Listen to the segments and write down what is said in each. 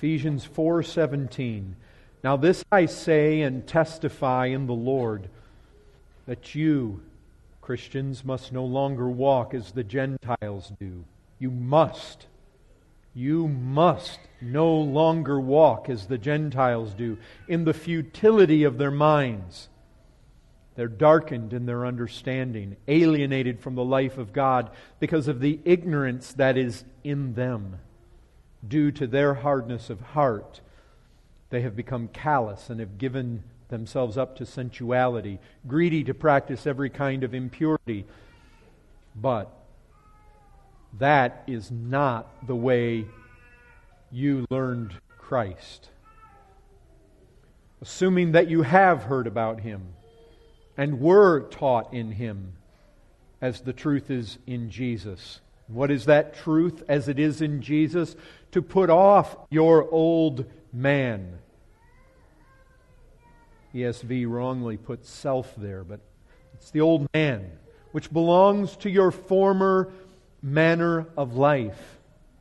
Ephesians 4:17. Now this I say and testify in the Lord, that you, Christians, must no longer walk as the Gentiles do. You must no longer walk as the Gentiles do, in the futility of their minds. They're darkened in their understanding, alienated from the life of God because of the ignorance that is in them. Due to their hardness of heart, they have become callous and have given themselves up to sensuality, greedy to practice every kind of impurity. But that is not the way you learned Christ. Assuming that you have heard about Him and were taught in Him, as the truth is in Jesus. What is that truth as it is in Jesus? To put off your old man. ESV wrongly puts self there, but it's the old man, which belongs to your former manner of life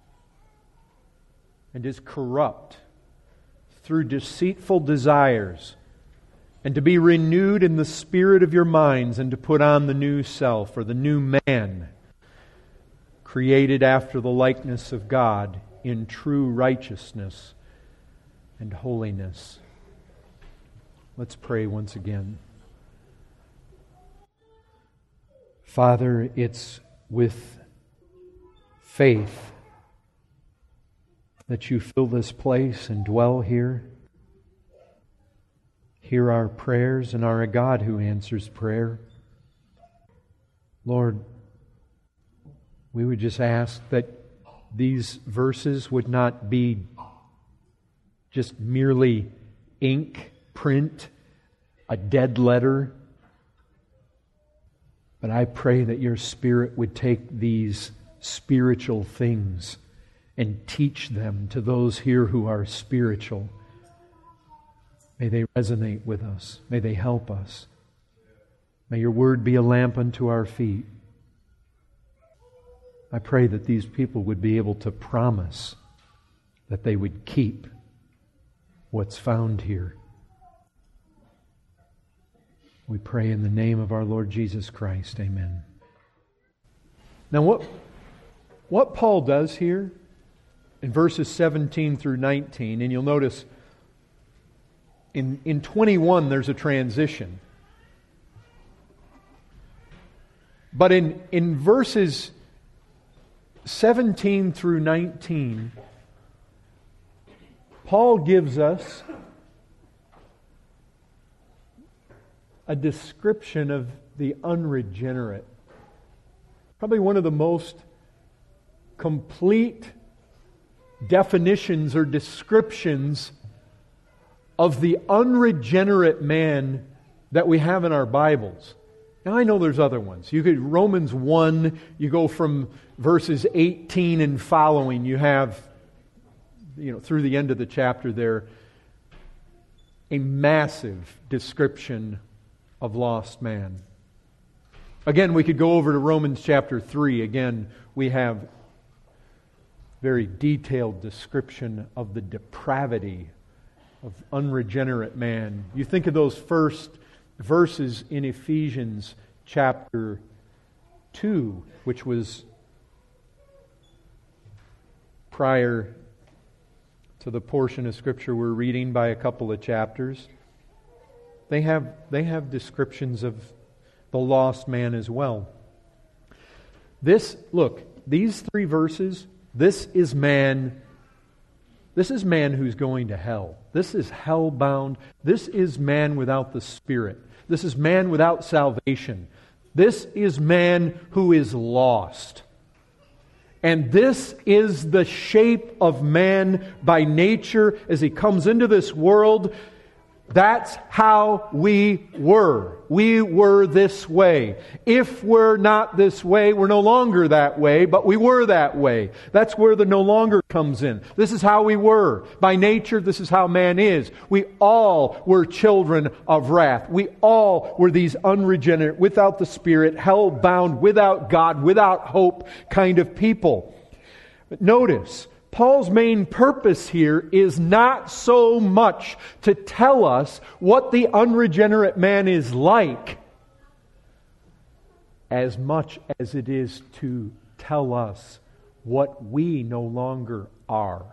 and is corrupt through deceitful desires, and to be renewed in the spirit of your minds, and to put on the new self, or the new man, created after the likeness of God in true righteousness and holiness. Let's pray once again. Father, it's with faith that You fill this place and dwell here. Hear our prayers and are a God who answers prayer. Lord, we would just ask that these verses would not be just merely ink, print, a dead letter. But I pray that Your Spirit would take these spiritual things and teach them to those here who are spiritual. May they resonate with us. May they help us. May Your Word be a lamp unto our feet. I pray that these people would be able to promise that they would keep what's found here. We pray in the name of our Lord Jesus Christ. Amen. Now what Paul does here in verses 17 through 19, and you'll notice in 21 there's a transition. But in verses 17 through 19, Paul gives us a description of the unregenerate. Probably one of the most complete definitions or descriptions of the unregenerate man that we have in our Bibles. Now I know there's other ones. You could Romans 1, you go from verses 18 and following, you have through the end of the chapter there a massive description of lost man. Again, we could go over to Romans chapter 3. Again, we have very detailed description of the depravity of unregenerate man. You think of those first verses in Ephesians chapter 2, which was prior to the portion of Scripture we're reading by a couple of chapters. They have descriptions of the lost man as well. These three verses, this is man who's going to hell. This is hell-bound. This is man without the Spirit. This is man without salvation. This is man who is lost. And this is the shape of man by nature as he comes into this world. That's how we were. We were this way. If we're not this way, we're no longer that way, but we were that way. That's where the no longer comes in. This is how we were. By nature, this is how man is. We all were children of wrath. We all were these unregenerate, without the Spirit, hell-bound, without God, without hope kind of people. But notice, Paul's main purpose here is not so much to tell us what the unregenerate man is like, as much as it is to tell us what we no longer are.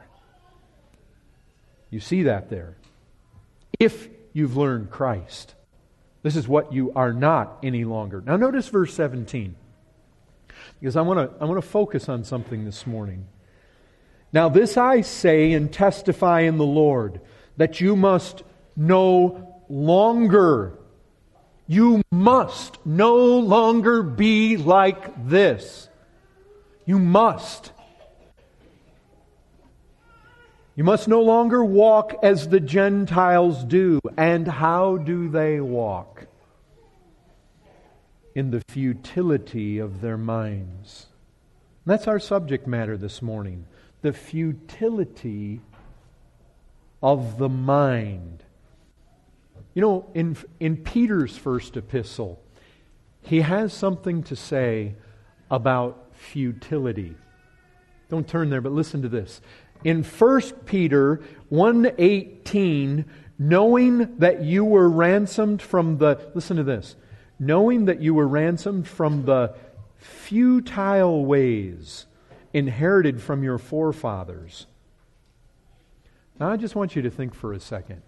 You see that there. If you've learned Christ, this is what you are not any longer. Now notice verse 17. Because I want to focus on something this morning. Now this I say and testify in the Lord, that you must no longer, you must no longer be like this. You must. You must no longer walk as the Gentiles do. And how do they walk? In the futility of their minds. And that's our subject matter this morning. The futility of the mind. You know, in Peter's first epistle, he has something to say about futility. Don't turn there, but listen to this. In 1 Peter 1:18, knowing that you were ransomed from the, listen to this, knowing that you were ransomed from the futile ways inherited from your forefathers. Now I just want you to think for a second.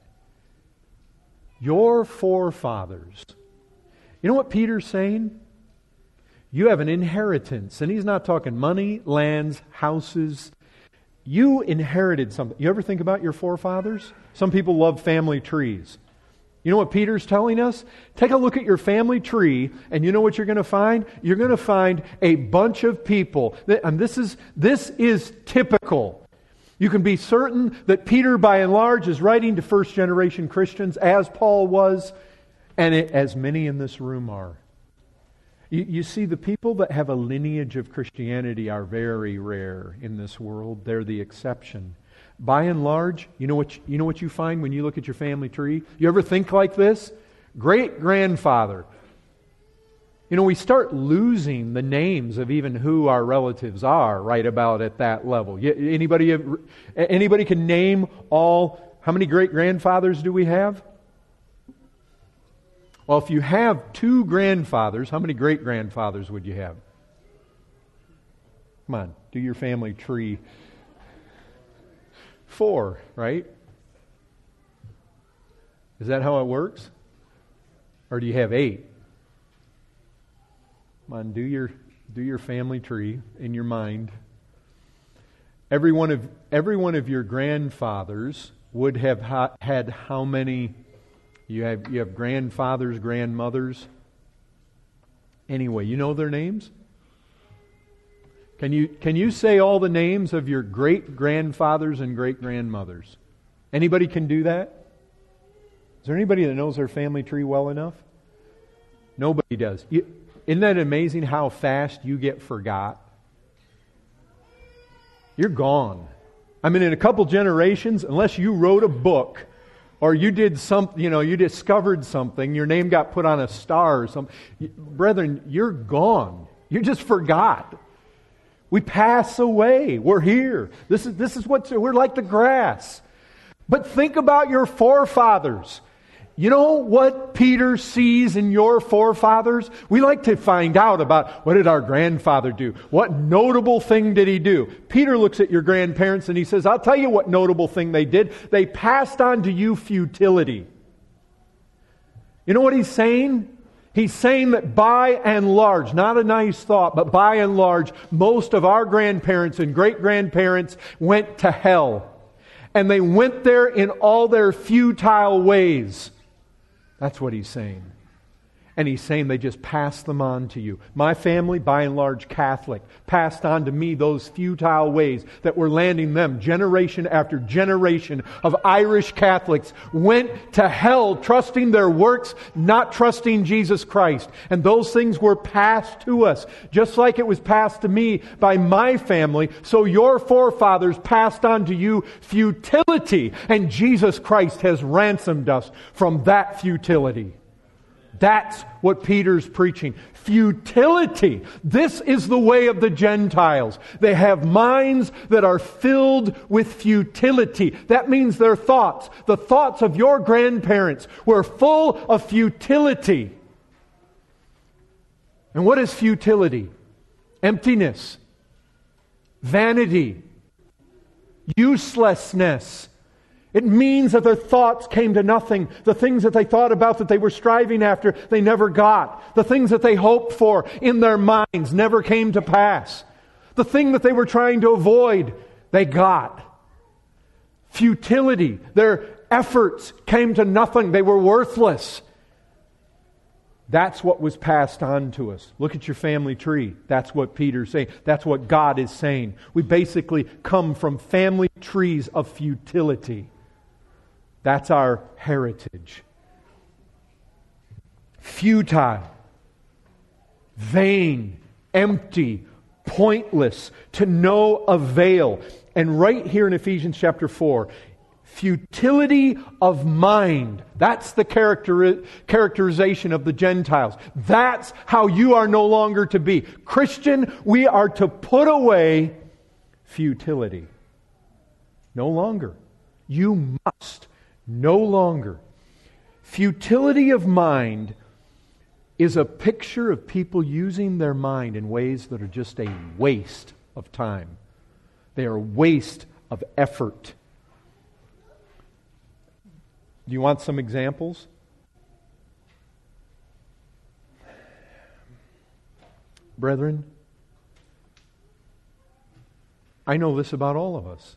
Your forefathers. You know what Peter's saying? You have an inheritance. And he's not talking money, lands, houses. You inherited something. You ever think about your forefathers? Some people love family trees. You know what Peter's telling us? Take a look at your family tree, and you know what you're going to find? You're going to find a bunch of people. And this is typical. You can be certain that Peter, by and large, is writing to first-generation Christians, as Paul was, and as many in this room are. You see, the people that have a lineage of Christianity are very rare in this world. They're the exception. By and large, you know what you find when you look at your family tree? You ever think like this? Great-grandfather. You know, we start losing the names of even who our relatives are right about at that level. Anybody can name how many great-grandfathers do we have? Well, if you have 2 grandfathers, how many great-grandfathers would you have? Come on, do your family tree. 4, right? Is that how it works? Or do you have 8? Come on, do your family tree in your mind. Every one of your grandfathers would have had how many? You have grandfathers, grandmothers. Anyway, you know their names? Can you say all the names of your great-grandfathers and great-grandmothers? Anybody can do that? Is there anybody that knows their family tree well enough? Nobody does. Isn't that amazing how fast you get forgot? You're gone. I mean, in a couple generations, unless you wrote a book or you did something, you discovered something, your name got put on a star or something. Brethren, you're gone. You just forgot. We pass away. We're here. This is we're like the grass. But think about your forefathers. You know what Peter sees in your forefathers? We like to find out about what did our grandfather do? What notable thing did he do? Peter looks at your grandparents and he says, I'll tell you what notable thing they did. They passed on to you futility. You know what he's saying? He's saying that by and large, not a nice thought, but by and large, most of our grandparents and great-grandparents went to hell. And they went there in all their futile ways. That's what he's saying. And he's saying they just passed them on to you. My family, by and large Catholic, passed on to me those futile ways that were landing them. Generation after generation of Irish Catholics went to hell trusting their works, not trusting Jesus Christ. And those things were passed to us, just like it was passed to me by my family. So your forefathers passed on to you futility, and Jesus Christ has ransomed us from that futility. That's what Peter's preaching. Futility. This is the way of the Gentiles. They have minds that are filled with futility. That means their thoughts, the thoughts of your grandparents, were full of futility. And what is futility? Emptiness, vanity, uselessness. It means that their thoughts came to nothing. The things that they thought about, that they were striving after, they never got. The things that they hoped for in their minds never came to pass. The thing that they were trying to avoid, they got. Futility. Their efforts came to nothing. They were worthless. That's what was passed on to us. Look at your family tree. That's what Peter's saying. That's what God is saying. We basically come from family trees of futility. That's our heritage. Futile, vain, empty, pointless, to no avail. And right here in Ephesians chapter 4, futility of mind. That's the characterization of the Gentiles. That's how you are no longer to be. Christian, we are to put away futility. No longer. You must. No longer. Futility of mind is a picture of people using their mind in ways that are just a waste of time. They are a waste of effort. Do you want some examples? Brethren, I know this about all of us.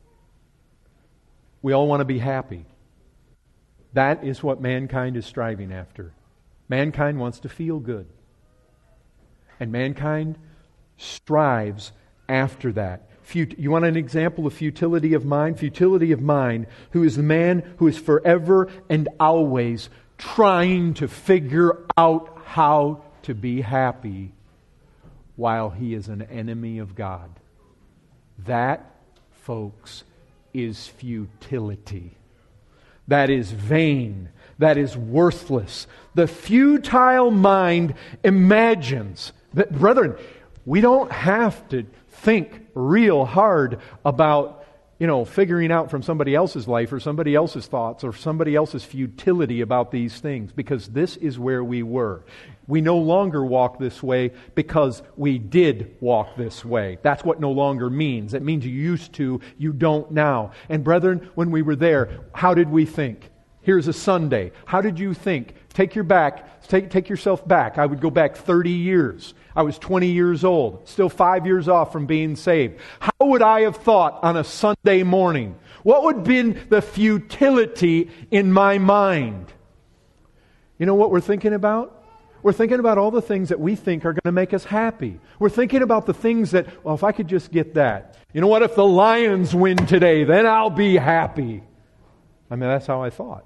We all want to be happy. That is what mankind is striving after. Mankind wants to feel good. And mankind strives after that. You want an example of futility of mind? Futility of mind, who is the man who is forever and always trying to figure out how to be happy while he is an enemy of God. That, folks, is futility. That is vain. That is worthless. The futile mind imagines that, brethren, we don't have to think real hard about, figuring out from somebody else's life or somebody else's thoughts or somebody else's futility about these things, because this is where we were. We no longer walk this way because we did walk this way. That's what no longer means. It means you used to, you don't now. And brethren, when we were there, how did we think? Here's a Sunday. How did you think? Take yourself back. I would go back 30 years. I was 20 years old, still 5 years off from being saved. How would I have thought on a Sunday morning? What would have been the futility in my mind? You know what we're thinking about? We're thinking about all the things that we think are going to make us happy. We're thinking about the things that, well, if I could just get that. You know what? If the Lions win today, then I'll be happy. I mean, that's how I thought.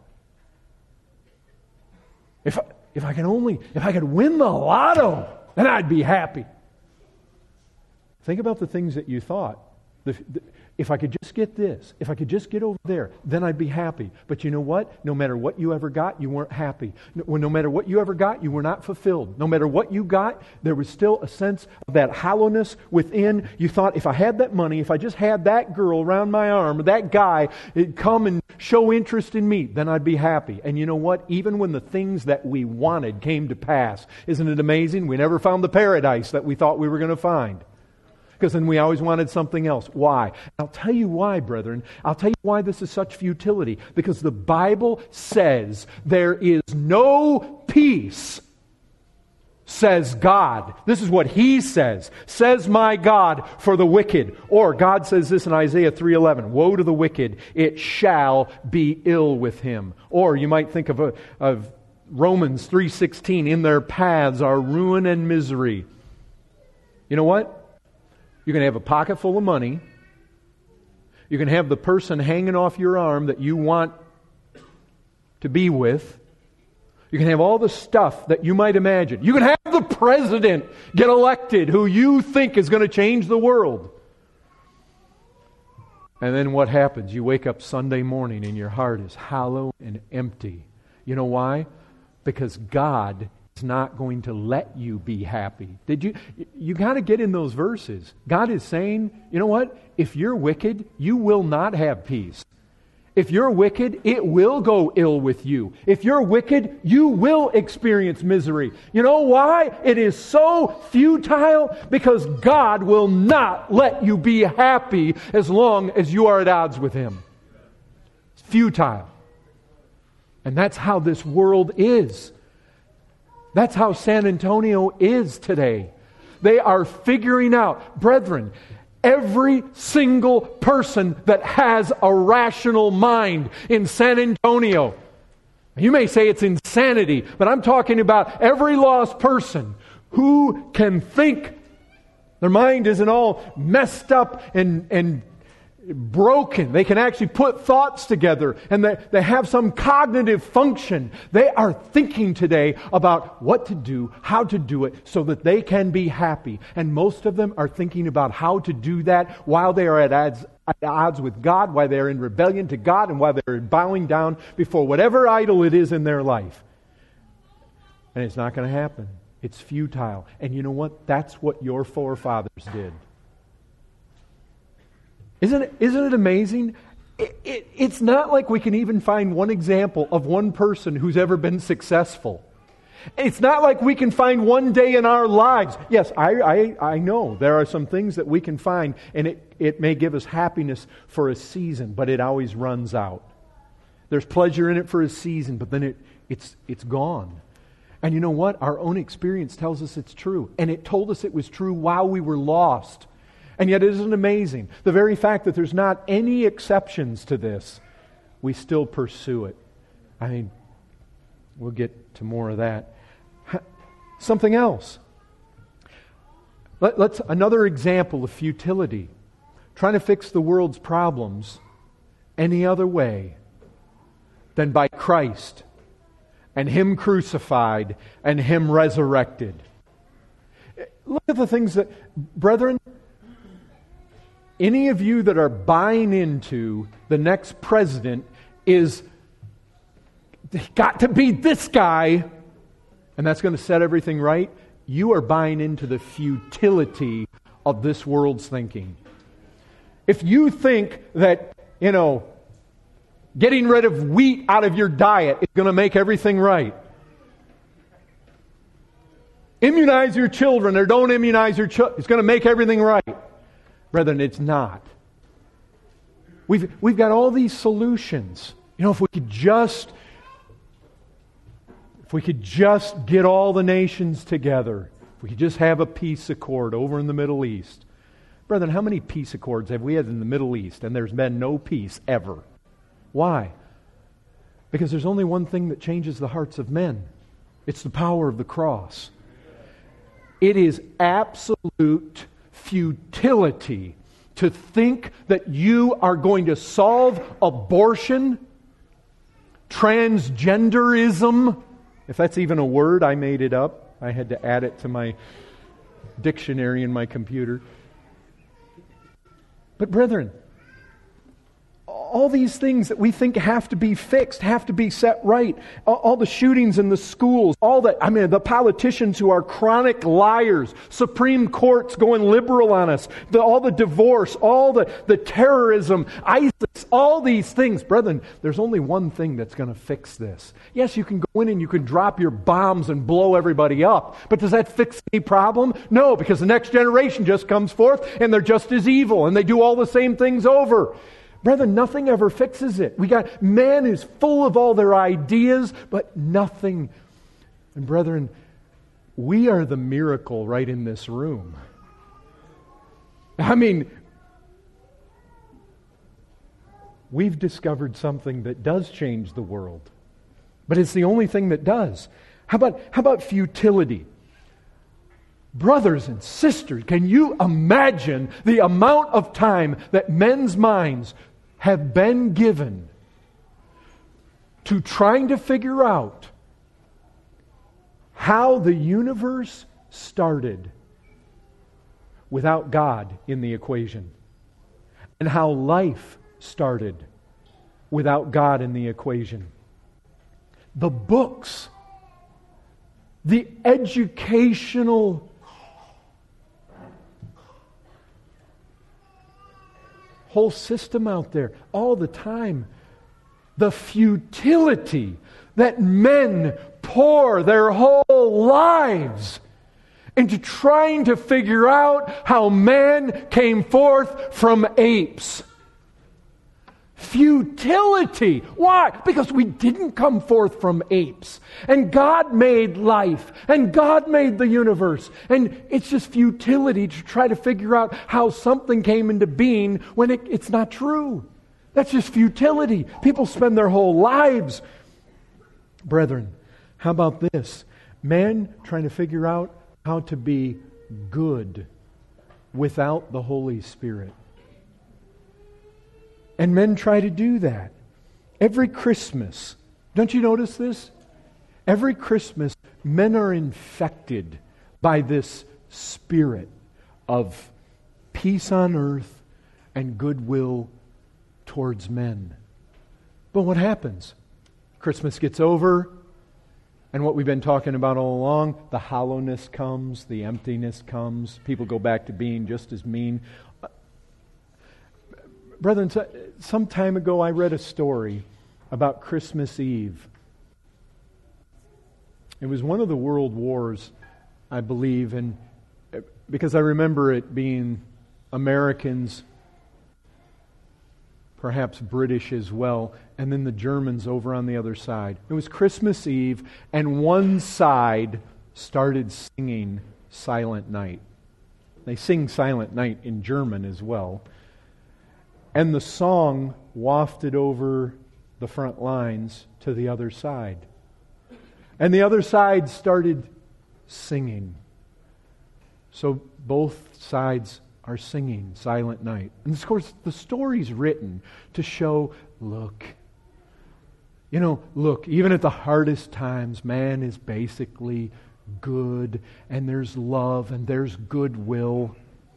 If I could win the lotto, then I'd be happy. Think about the things that you thought. If I could just get this, if I could just get over there, then I'd be happy. But you know what? No matter what you ever got, you weren't happy. No matter what you ever got, you were not fulfilled. No matter what you got, there was still a sense of that hollowness within. You thought, if I had that money, if I just had that girl around my arm, that guy, it'd come and show interest in me, then I'd be happy. And you know what? Even when the things that we wanted came to pass, isn't it amazing? We never found the paradise that we thought we were going to find. Because then we always wanted something else. Why? I'll tell you why, brethren. I'll tell you why this is such futility. Because the Bible says there is no peace, says God. This is what He says. Says my God for the wicked. Or God says this in Isaiah 3:11. Woe to the wicked, it shall be ill with him. Or you might think of Romans 3:16. In their paths are ruin and misery. You know what? You can have a pocket full of money. You can have the person hanging off your arm that you want to be with. You can have all the stuff that you might imagine. You can have the president get elected who you think is going to change the world. And then what happens? You wake up Sunday morning and your heart is hollow and empty. You know why? because God is not going to let you be happy. You got to get in those verses. God is saying, you know what? If you're wicked, you will not have peace. If you're wicked, it will go ill with you. If you're wicked, you will experience misery. You know why? It is so futile because God will not let you be happy as long as you are at odds with Him. It's futile. And that's how this world is. That's how San Antonio is today. They are figuring out, brethren, every single person that has a rational mind in San Antonio. You may say it's insanity, but I'm talking about every lost person who can think. Their mind isn't all messed up and broken. They can actually put thoughts together and they have some cognitive function. They are thinking today about what to do, how to do it so that they can be happy. And most of them are thinking about how to do that while they are at odds with God, while they're in rebellion to God, and while they're bowing down before whatever idol it is in their life. And it's not going to happen. It's futile. And you know what? That's what your forefathers did. Isn't it amazing? It's not like we can even find one example of one person who's ever been successful. It's not like we can find one day in our lives. Yes, I know there are some things that we can find, and it may give us happiness for a season, but it always runs out. There's pleasure in it for a season, but then it's gone. And you know what? Our own experience tells us it's true. And it told us it was true while we were lost. And yet, isn't it amazing? The very fact that there's not any exceptions to this, we still pursue it. I mean, we'll get to more of that. Something else. Let's another example of futility. Trying to fix the world's problems any other way than by Christ and Him crucified and Him resurrected. Look at the things that, brethren, any of you that are buying into the next president is got to be this guy, and that's going to set everything right, you are buying into the futility of this world's thinking. If you think that, getting rid of wheat out of your diet is going to make everything right, immunize your children or don't immunize your children, it's going to make everything right. Brethren, it's not. We've got all these solutions. If we could just get all the nations together, if we could just have a peace accord over in the Middle East. Brethren, how many peace accords have we had in the Middle East and there's been no peace ever? Why? Because there's only one thing that changes the hearts of men. It's the power of the cross. It is absolute futility to think that you are going to solve abortion, transgenderism, if that's even a word, I made it up. I had to add it to my dictionary in my computer. But brethren, all these things that we think have to be fixed, have to be set right. All the shootings in the schools, the politicians who are chronic liars, Supreme Court's going liberal on us, all the divorce, all the terrorism, ISIS, all these things. Brethren, there's only one thing that's going to fix this. Yes, you can go in and you can drop your bombs and blow everybody up, but does that fix any problem? No, because the next generation just comes forth and they're just as evil and they do all the same things over. Brethren, nothing ever fixes it. Man is full of all their ideas, but nothing. And brethren, we are the miracle right in this room. I mean, we've discovered something that does change the world. But it's the only thing that does. How about futility? Brothers and sisters, can you imagine the amount of time that men's minds have been given to trying to figure out how the universe started without God in the equation, and how life started without God in the equation? The books the educational whole system out there all the time. The futility that men pour their whole lives into trying to figure out how man came forth from apes. Futility. Why? Because we didn't come forth from apes. And God made life. And God made the universe. And it's just futility to try to figure out how something came into being when it's not true. That's just futility. People spend their whole lives. Brethren, how about this? Man trying to figure out how to be good without the Holy Spirit. And men try to do that. Every Christmas, don't you notice this? Every Christmas, men are infected by this spirit of peace on earth and goodwill towards men. But what happens? Christmas gets over, and what we've been talking about all along, the hollowness comes, the emptiness comes, people go back to being just as mean. Brethren, some time ago I read a story about Christmas Eve. It was one of the world wars, I believe, and because I remember it being Americans, perhaps British as well, and then the Germans over on the other side. It was Christmas Eve, and one side started singing Silent Night. They sing Silent Night in German as well. And the song wafted over the front lines to the other side. And the other side started singing. So both sides are singing Silent Night. And of course, the story's written to show, look, even at the hardest times, man is basically good, and there's love, and there's goodwill.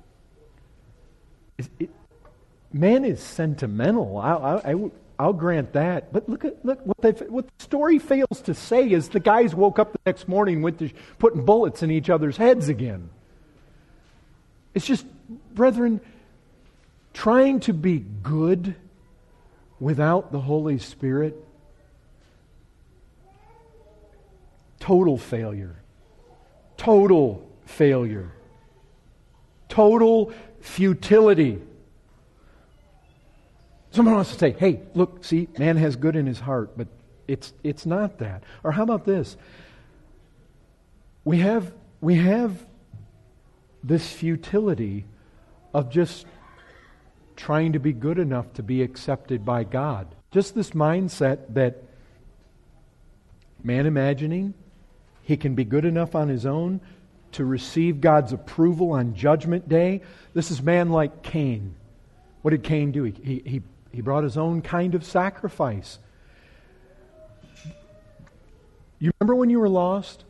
Man is sentimental. I'll grant that. But look what the story fails to say is the guys woke up the next morning with putting bullets in each other's heads again. It's just, brethren, trying to be good without the Holy Spirit, total failure. Total failure. Total futility. Someone wants to say, hey, look, see, man has good in his heart, but it's not that. Or how about this? We have this futility of just trying to be good enough to be accepted by God. Just this mindset that man imagining he can be good enough on his own to receive God's approval on Judgment Day. This is man like Cain. What did Cain do? He brought his own kind of sacrifice. You remember when you were lost?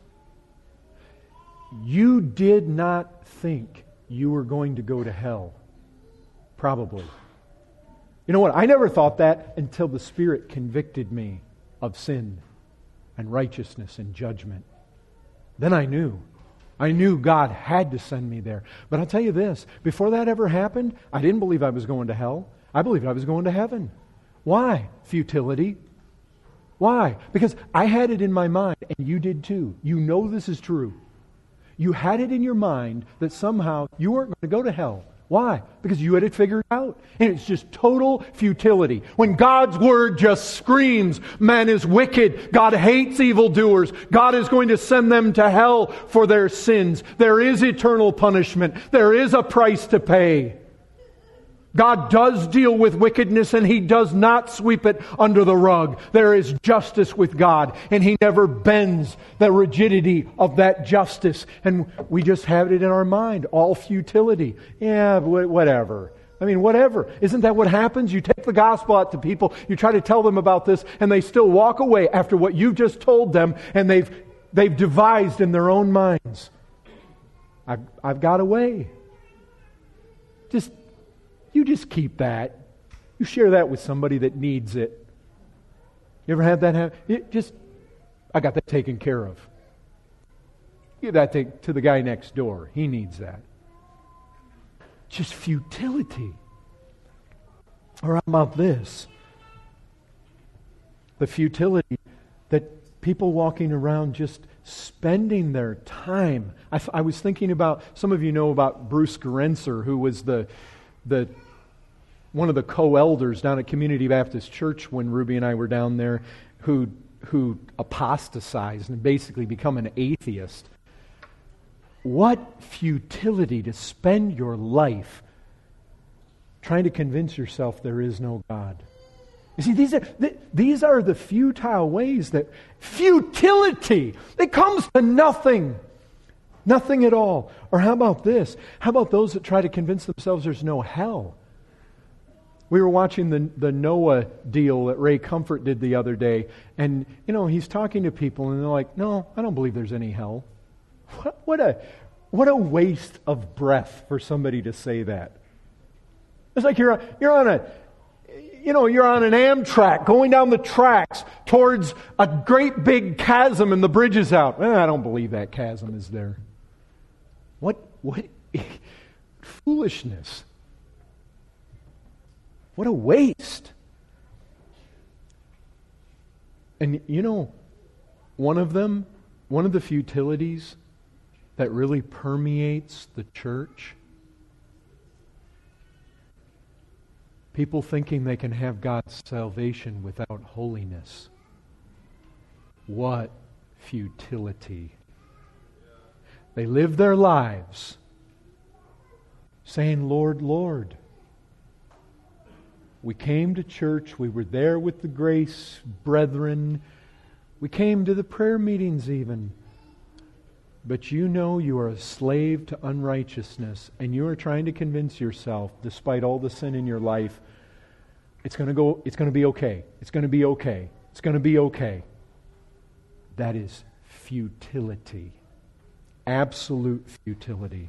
You did not think you were going to go to hell. Probably. You know what? I never thought that until the Spirit convicted me of sin and righteousness and judgment. Then I knew. I knew God had to send me there. But I'll tell you this, before that ever happened, I didn't believe I was going to hell. I believed I was going to heaven. Why? Futility. Why? Because I had it in my mind, and you did too. You know this is true. You had it in your mind that somehow you weren't going to go to hell. Why? Because you had it figured out. And it's just total futility. When God's Word just screams, man is wicked, God hates evildoers, God is going to send them to hell for their sins. There is eternal punishment. There is a price to pay. God does deal with wickedness, and He does not sweep it under the rug. There is justice with God, and He never bends the rigidity of that justice. And we just have it in our mind, all futility. Yeah, whatever. I mean, whatever. Isn't that what happens? You take the gospel out to people, you try to tell them about this, and they still walk away after what you've just told them, and they've devised in their own minds. I've got a way. You just keep that. You share that with somebody that needs it. You ever had that happen? I got that taken care of. Give that to the guy next door. He needs that. Just futility. Or how about this? The futility that people walking around just spending their time. I was thinking about, some of you know about Bruce Gerenser, who was the one of the co-elders down at Community Baptist Church when Ruby and I were down there, who apostatized and basically become an atheist. What futility to spend your life trying to convince yourself there is no God. You see, these are the futile ways that futility, it comes to nothing. Nothing at all. Or how about this? How about those that try to convince themselves there's no hell? We were watching the Noah deal that Ray Comfort did the other day, and he's talking to people and they're like, "No, I don't believe there's any hell." What a waste of breath for somebody to say that. It's like you're on an Amtrak going down the tracks towards a great big chasm and the bridge is out. I don't believe that chasm is there. What foolishness. What a waste. And one of the futilities that really permeates the church, people thinking they can have God's salvation without holiness. What futility. They live their lives saying, "Lord, Lord." We came to church. We were there with the grace brethren. We came to the prayer meetings even. But you are a slave to unrighteousness, and you are trying to convince yourself, despite all the sin in your life, it's going to be okay. It's going to be okay. It's going to be okay. That is futility. Absolute futility.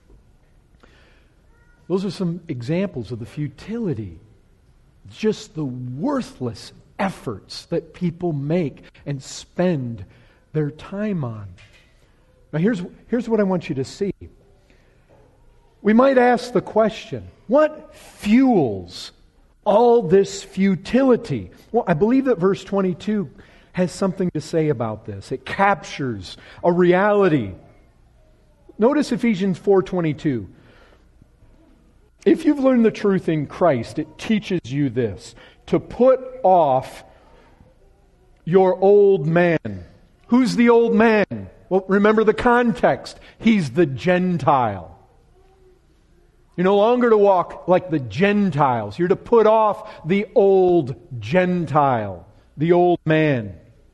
Those are some examples of the futility. Just the worthless efforts that people make and spend their time on. Now here's what I want you to see. We might ask the question, what fuels all this futility? Well, I believe that verse 22 has something to say about this. It captures a reality. Notice Ephesians 4:22. If you've learned the truth in Christ, it teaches you this, to put off your old man. Who's the old man? Well, remember the context. He's the Gentile. You're no longer to walk like the Gentiles. You're to put off the old Gentile, the old man,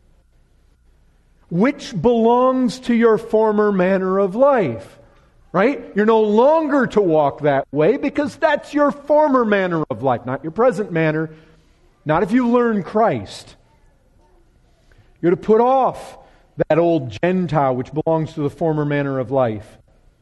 which belongs to your former manner of life. Right? You're no longer to walk that way because that's your former manner of life, not your present manner. Not if you learn Christ. You're to put off that old Gentile which belongs to the former manner of life.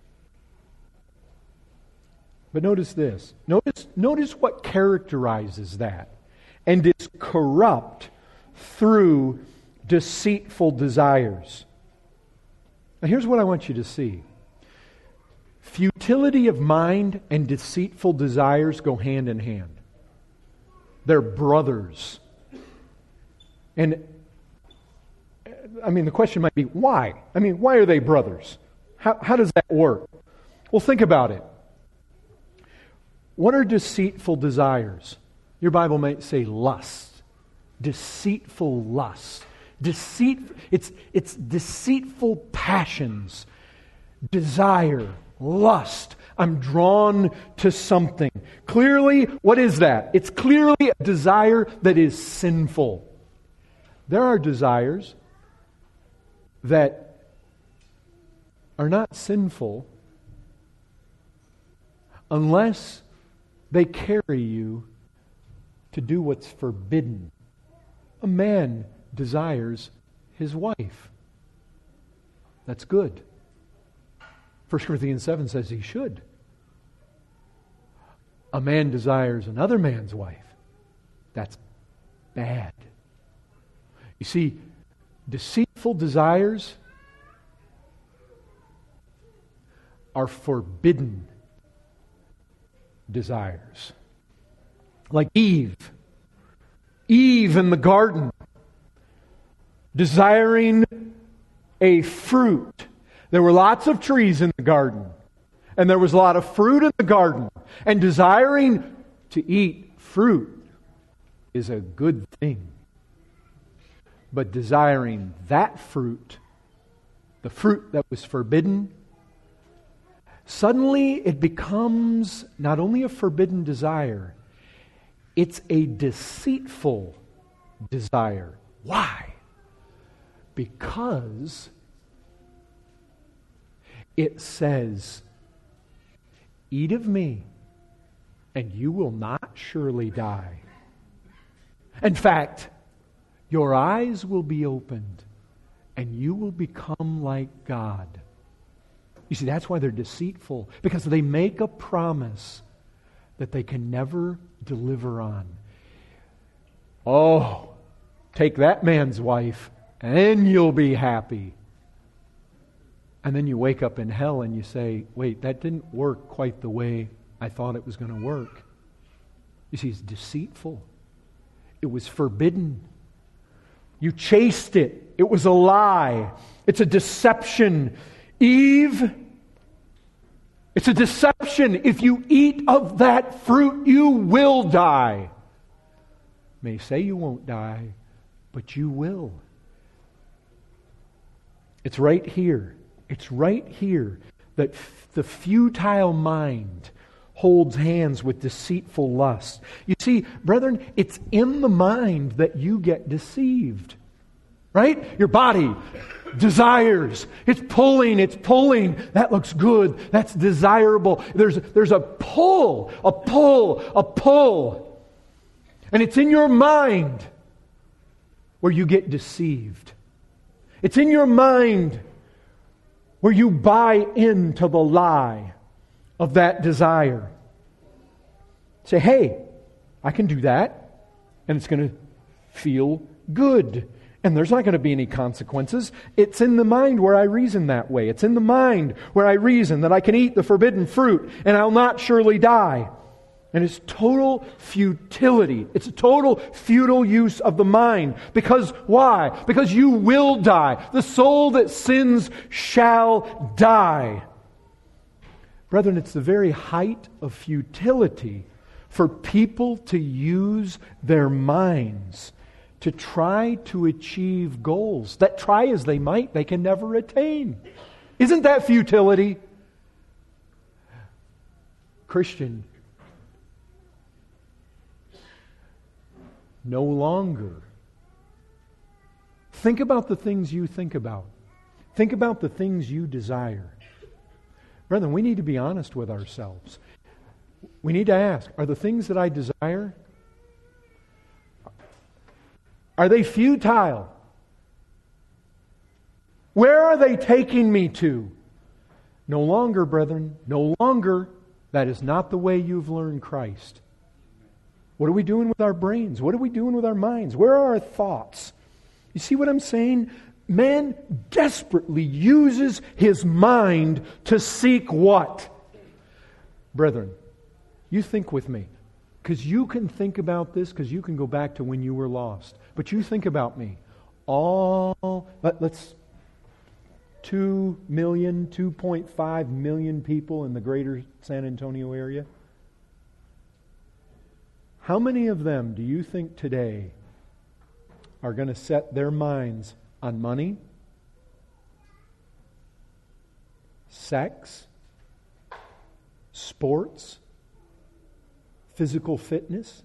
But notice this. Notice what characterizes that. And is corrupt through deceitful desires. Now here's what I want you to see. Futility of mind and deceitful desires go hand in hand. They're brothers. And the question might be, why? Why are they brothers? How does that work? Well, think about it. What are deceitful desires? Your Bible might say lust. Deceitful lust. It's deceitful passions. Desire. Lust. I'm drawn to something. Clearly, what is that? It's clearly a desire that is sinful. There are desires that are not sinful unless they carry you to do what's forbidden. A man desires his wife. That's good. 1 Corinthians 7 says he should. A man desires another man's wife. That's bad. You see, deceitful desires are forbidden desires. Like Eve. Eve in the garden, desiring a fruit. There were lots of trees in the garden, and there was a lot of fruit in the garden. And desiring to eat fruit is a good thing. But desiring that fruit, the fruit that was forbidden, suddenly it becomes not only a forbidden desire, it's a deceitful desire. Why? Because it says, eat of me, and you will not surely die. In fact, your eyes will be opened, and you will become like God. You see, that's why they're deceitful, because they make a promise that they can never deliver on. Oh, take that man's wife, and you'll be happy. And then you wake up in hell and you say, wait, that didn't work quite the way I thought it was going to work. You see, it's deceitful. It was forbidden. You chased it. It was a lie. It's a deception. Eve, it's a deception. If you eat of that fruit, you will die. May say you won't die, but you will. It's right here. It's right here that the futile mind holds hands with deceitful lust. You see, brethren, it's in the mind that you get deceived. Right? Your body desires. It's pulling. That looks good. That's desirable. There's a pull. And it's in your mind where you get deceived. It's in your mind where you buy into the lie of that desire. Say, hey, I can do that, and it's going to feel good. And there's not going to be any consequences. It's in the mind where I reason that way. It's in the mind where I reason that I can eat the forbidden fruit, and I'll not surely die. And it's total futility. It's a total futile use of the mind. Because why? Because you will die. The soul that sins shall die. Brethren, it's the very height of futility for people to use their minds to try to achieve goals that, try as they might, they can never attain. Isn't that futility? Christian, no longer. Think about the things you think about. Think about the things you desire. Brethren, we need to be honest with ourselves. We need to ask, are the things that I desire, are they futile? Where are they taking me to? No longer, brethren, no longer. That is not the way you've learned Christ. What are we doing with our brains? What are we doing with our minds? Where are our thoughts? You see what I'm saying? Man desperately uses his mind to seek what? Brethren, you think with me. Because you can think about this, because you can go back to when you were lost. But you think about me. Let's 2 million, 2.5 million people in the greater San Antonio area. How many of them do you think today are going to set their minds on money, sex, sports, physical fitness,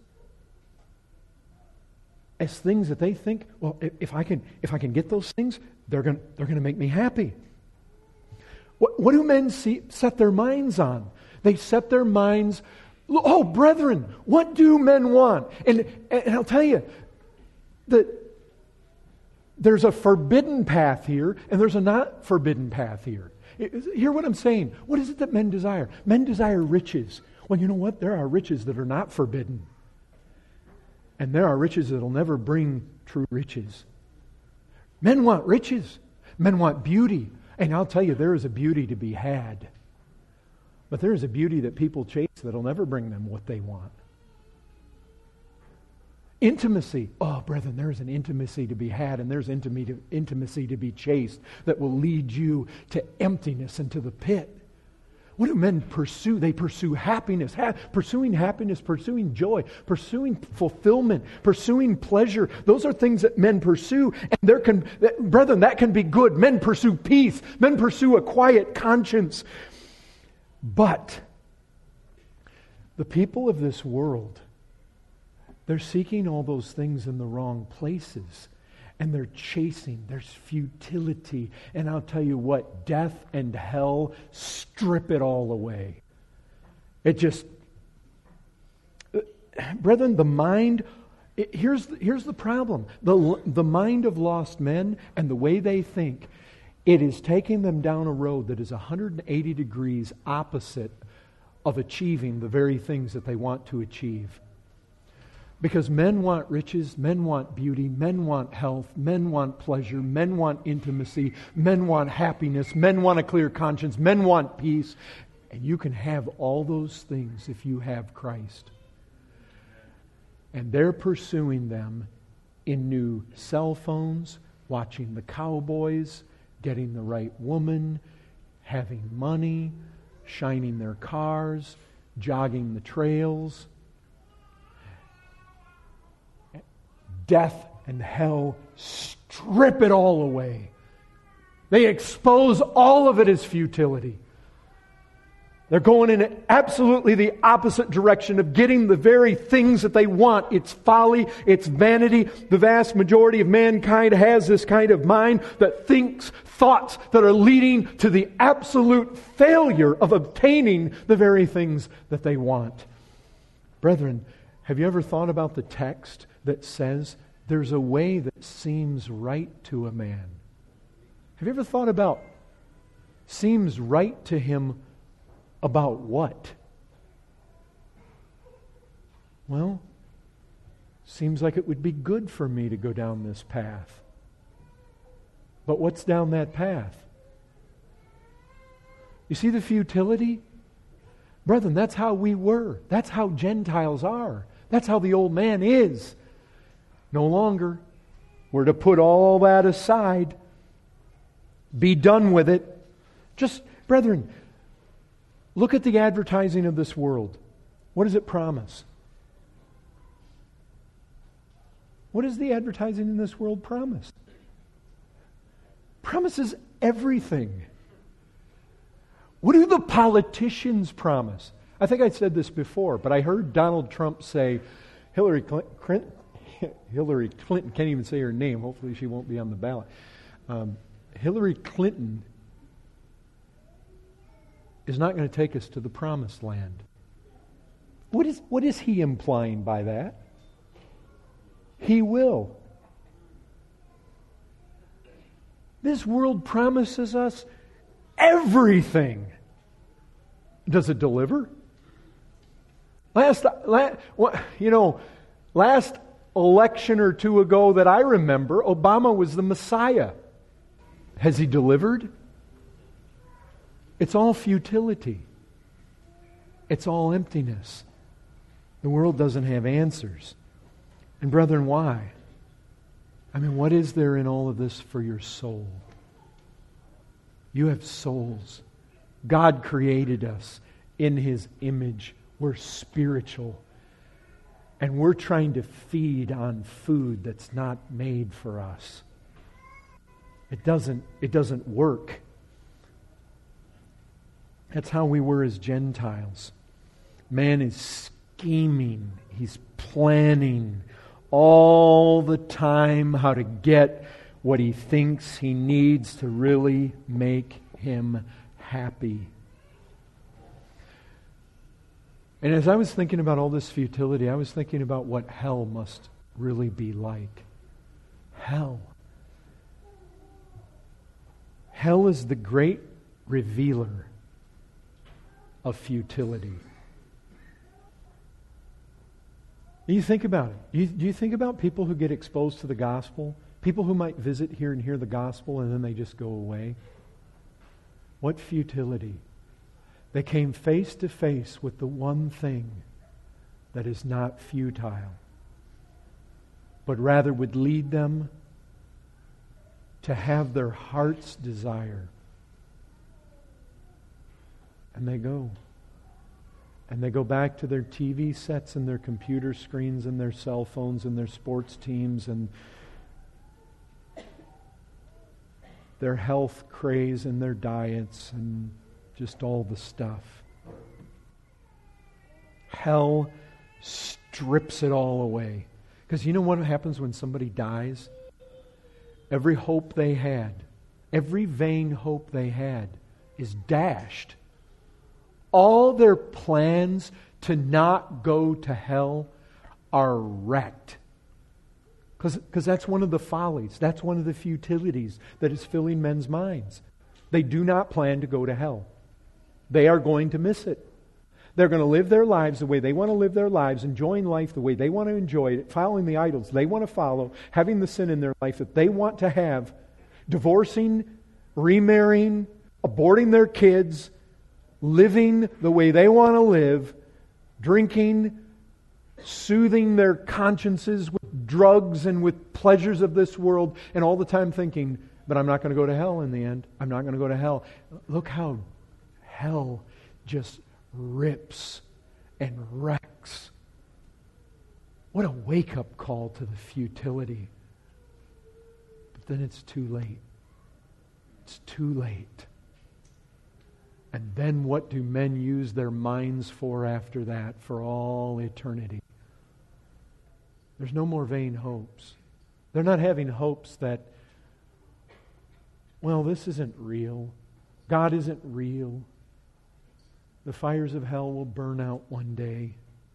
as things that they think, well, if I can get those things, they're going to make me happy. What do men set their minds on? They set their minds. Oh, brethren, what do men want? And I'll tell you that there's a forbidden path here, and there's a not forbidden path here. Hear what I'm saying. What is it that men desire? Men desire riches. Well, you know what? There are riches that are not forbidden. And there are riches that will never bring true riches. Men want riches. Men want beauty. And I'll tell you, there is a beauty to be had. But there is a beauty that people chase that'll never bring them what they want. Intimacy. Oh, brethren, there's an intimacy to be had, and there's intimacy to be chased that will lead you to emptiness and to the pit. What do men pursue? They pursue happiness, pursuing joy, pursuing fulfillment, pursuing pleasure. Those are things that men pursue. And brethren, that can be good. Men pursue peace. Men pursue a quiet conscience. But the people of this world, they're seeking all those things in the wrong places. And they're chasing. There's futility. And I'll tell you what, death and hell strip it all away. It just... Brethren, the mind... Here's the problem. The mind of lost men and the way they think, it is taking them down a road that is 180 degrees opposite of achieving the very things that they want to achieve. Because men want riches, men want beauty, men want health, men want pleasure, men want intimacy, men want happiness, men want a clear conscience, men want peace. And you can have all those things if you have Christ. And they're pursuing them in new cell phones, watching the cowboys, getting the right woman, having money, shining their cars, jogging the trails. Death and hell strip it all away. They expose all of it as futility. They're going in absolutely the opposite direction of getting the very things that they want. It's folly, it's vanity. The vast majority of mankind has this kind of mind that thinks thoughts that are leading to the absolute failure of obtaining the very things that they want. Brethren, have you ever thought about the text that says there's a way that seems right to a man? Have you ever thought about seems right to him about what? Well, seems like it would be good for me to go down this path. But what's down that path? You see the futility? Brethren, that's how we were. That's how Gentiles are. That's how the old man is. No longer. We're to put all that aside. Be done with it. Just, brethren, look at the advertising of this world. What does it promise? What does the advertising in this world promise? Promises everything. What do the politicians promise? I think I said this before, but I heard Donald Trump say, Hillary Clinton can't even say her name. Hopefully she won't be on the ballot. Hillary Clinton is not going to take us to the promised land. What is he implying by that? He will. This world promises us everything. Does it deliver? Last election or two ago that I remember, Obama was the Messiah. Has he delivered? It's all futility. It's all emptiness. The world doesn't have answers. And brethren, why? I mean, what is there in all of this for your soul? You have souls. God created us in His image. We're spiritual. And we're trying to feed on food that's not made for us. It doesn't work. That's how we were as Gentiles. Man is scheming. He's planning all the time how to get what he thinks he needs to really make him happy. And as I was thinking about all this futility, I was thinking about what hell must really be like. Hell. Hell is the great revealer of futility. You think about it. Do you think about people who get exposed to the gospel? People who might visit here and hear the gospel and then they just go away? What futility. They came face to face with the one thing that is not futile, but rather would lead them to have their heart's desire. And they go. And they go back to their TV sets and their computer screens and their cell phones and their sports teams and their health craze and their diets and just all the stuff. Hell strips it all away. Because you know what happens when somebody dies? Every hope they had, every vain hope they had is dashed. All their plans to not go to hell are wrecked. Because that's one of the follies. That's one of the futilities that is filling men's minds. They do not plan to go to hell. They are going to miss it. They're going to live their lives the way they want to live their lives, enjoying life the way they want to enjoy it, following the idols they want to follow, having the sin in their life that they want to have, divorcing, remarrying, aborting their kids, living the way they want to live, drinking, soothing their consciences with drugs and with pleasures of this world, and all the time thinking, but I'm not going to go to hell in the end. I'm not going to go to hell. Look how hell just rips and wrecks. What a wake-up call to the futility. But then it's too late. It's too late. And then what do men use their minds for after that, for all eternity? There's no more vain hopes. They're not having hopes that, well, this isn't real. God isn't real. The fires of hell will burn out one day.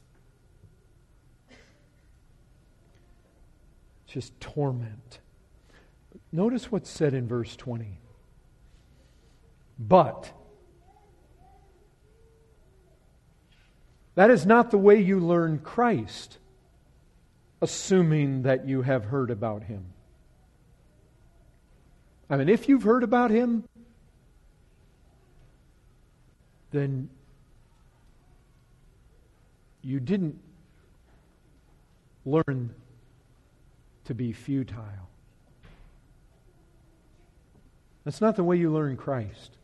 It's just torment. Notice what's said in verse 20. But that is not the way you learn Christ, assuming that you have heard about Him. I mean, if you've heard about Him, then you didn't learn to be futile. That's not the way you learn Christ.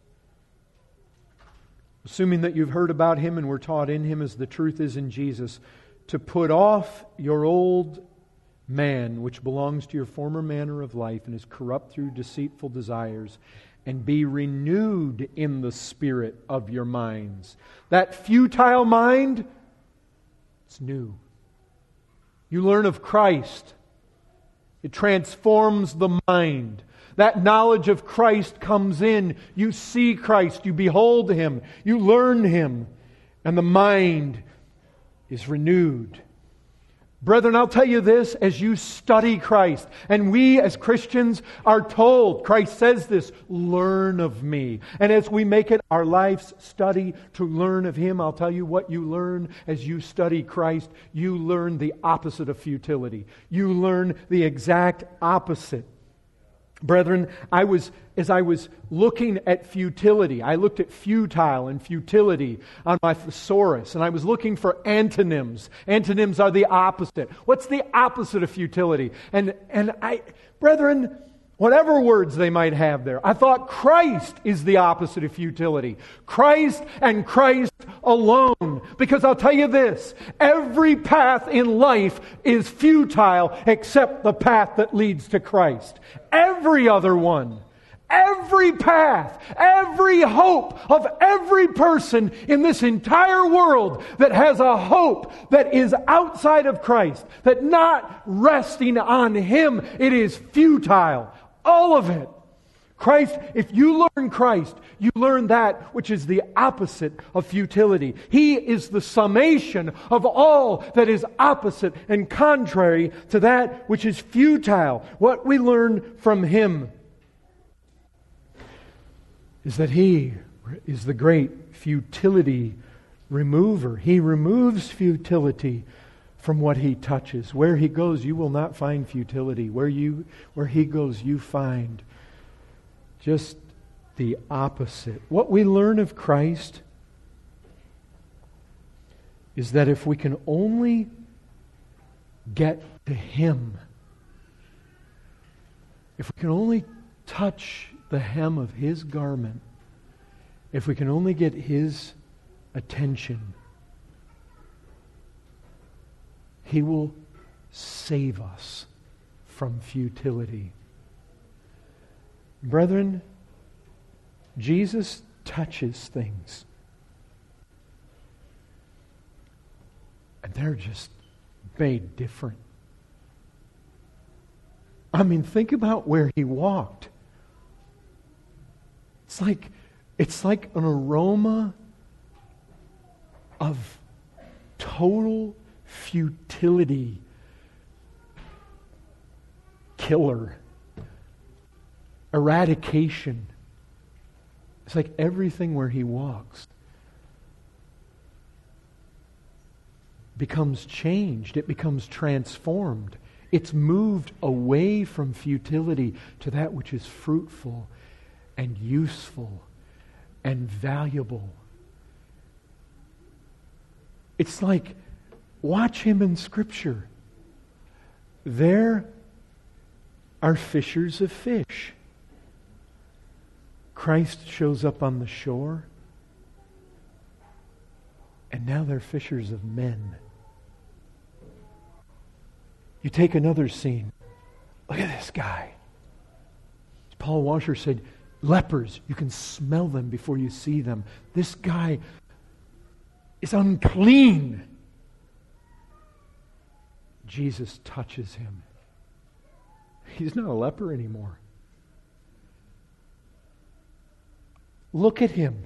Assuming that you've heard about Him and were taught in Him as the truth is in Jesus, to put off your old man, which belongs to your former manner of life and is corrupt through deceitful desires, and be renewed in the spirit of your minds. That futile mind, it's new. You learn of Christ. It transforms the mind. That knowledge of Christ comes in. You see Christ. You behold Him. You learn Him. And the mind is renewed. Brethren, I'll tell you this, as you study Christ, and we as Christians are told, Christ says this, learn of me. And as we make it our life's study to learn of Him, I'll tell you what you learn as you study Christ. You learn the opposite of futility. You learn the exact opposite. Brethren, as I was looking at futility, I looked at futile and futility on my thesaurus, and I was looking for antonyms. Antonyms are the opposite. What's the opposite of futility? Brethren, whatever words they might have there, I thought Christ is the opposite of futility. Christ and Christ alone. Because I'll tell you this, every path in life is futile except the path that leads to Christ. Every other one. Every path, every hope of every person in this entire world that has a hope that is outside of Christ, that not resting on Him, it is futile. All of it. Christ, if you learn Christ, you learn that which is the opposite of futility. He is the summation of all that is opposite and contrary to that which is futile. What we learn from Him is that He is the great futility remover. He removes futility from what He touches. Where He goes, you will not find futility. Where He goes, you find just the opposite. What we learn of Christ is that if we can only get to Him, if we can only touch the hem of His garment, if we can only get His attention, He will save us from futility. Brethren, Jesus touches things, and they're just made different. I mean, think about where He walked. It's like an aroma of total futility killer, eradication. It's like everything where He walks becomes changed. It becomes transformed. It's moved away from futility to that which is fruitful and useful and valuable. It's like, watch Him in Scripture. There are fishers of fish. Christ shows up on the shore, and now they're fishers of men. You take another scene. Look at this guy. Paul Washer said, lepers, you can smell them before you see them. This guy is unclean. Jesus touches him. He's not a leper anymore. Look at him.